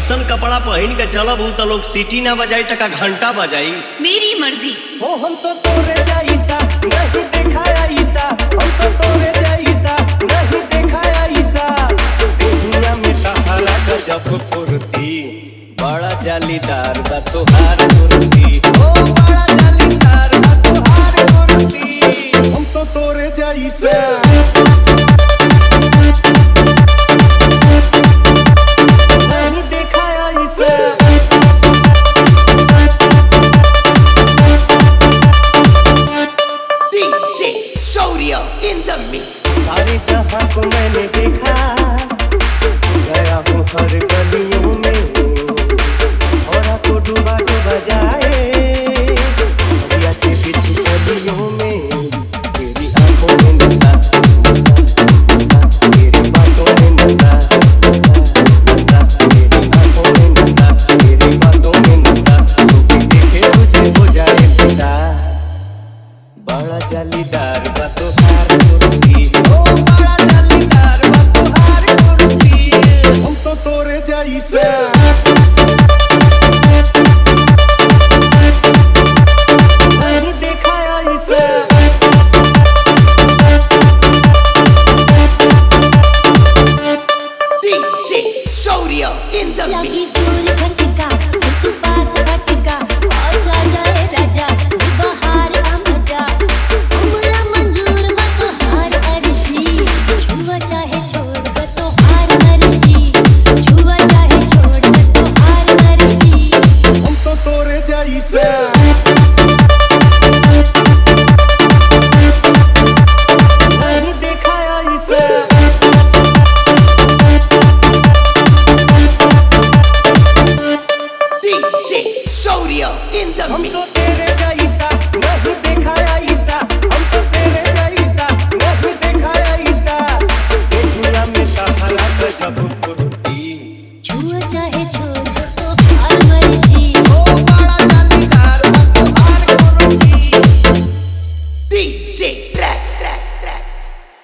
ऐसन कपड़ा पहन के चलब तो लोग सीटी ना बजाई तक घंटा बजाई। मेरी मर्जी। हो हम तो तोरे जैसा नहीं देखा ऐसा, हम तो तोरे जैसा नहीं देखा ऐसा। दुनिया में टहला गजब फुर्ती, बड़ा जालीदार बा तोहार कुर्ती। ओ बड़ा जालीदार बा तोहार कुर्ती। हम तो तोरे जैसा नहीं देखा ऐसा। DJ Shorty in the mix. सारे जहां को मैंने देखा, गया हूँ हर गलियों में, और आपको डूबा डूबा जाए भैया के पीछे गलियों में। तेरी आंखों में नशा नशा नशा, तेरी बातों में नशा नशा नशा, तेरी आंखों में नशा, तेरी बातों में नशा। जो भी देखे तुझे हो जाए फिदा, बड़ा जालीदार बा तोहार कुर्ती। ओ बड़ा जालीदार बा तोहार कुर्ती। हम तो तोरे जैसा नहीं देखा ऐसा। DJ Shorty in the लगी mix. सूर्य झटका, तू पार से भटका, हौसला जाए राजा, बहार का मजा। उम्र मंजूर मत हार अर्जी, छुआ चाहे छोड़ दे तो हार मर्जी, छुआ चाहे छोड़ दे तो हार मर्जी। हम तो तोरे जैसा